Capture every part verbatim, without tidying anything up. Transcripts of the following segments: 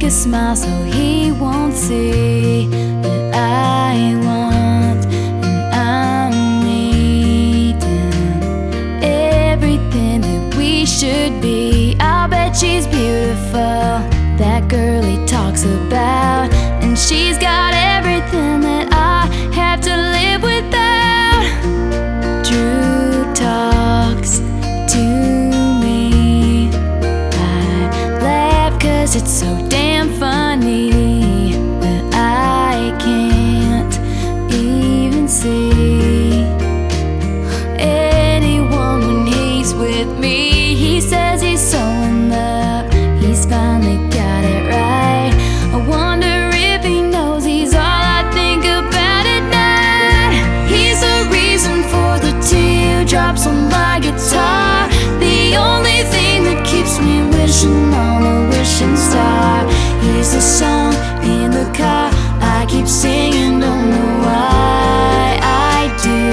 a smile so he won't see that I want and I'm needing everything that we should be. I'll bet she's beautiful, that girl he talks about, and she's got everything that I have to live without. Drew talks to me, I laugh cause it's so damn funny, but I can't even see anyone when he's with me. He says he's so in love, he's finally got it right. I wonder if he knows he's all I think about at night. He's the reason for the teardrops on my guitar, the only thing that keeps me wishing on a wishing star. He's the song in the car I keep singing, don't know why I do.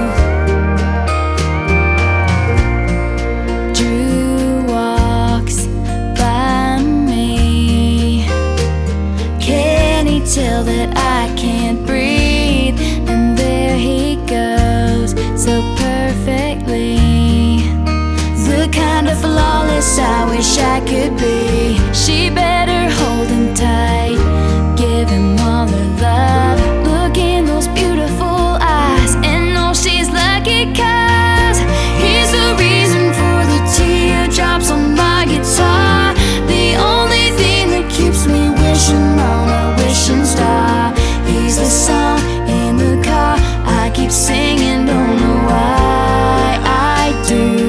Drew walks by me, can he tell that I can't breathe? And there he goes, so perfectly, the kind of flawless I wish I could be. She better hold him tight, give him all her love. Look in those beautiful eyes and know she's lucky, cause he's the reason for the teardrops on my guitar, the only thing that keeps me wishing on a wishing star. He's the song in the car I keep singing, don't know why I do.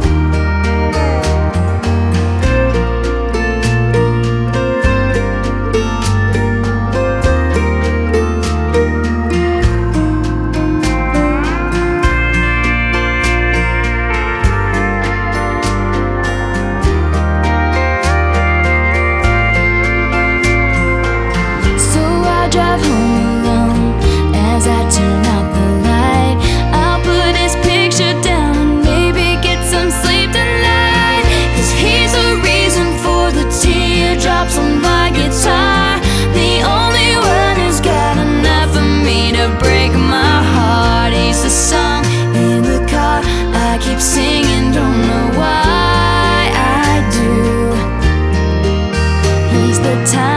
Drive home alone as I turn out the light. I'll put his picture down and maybe get some sleep tonight, cause he's the reason for the teardrops on my guitar, the only one who's got enough for me to break my heart. He's the song in the car I keep singing, don't know why I do. He's the time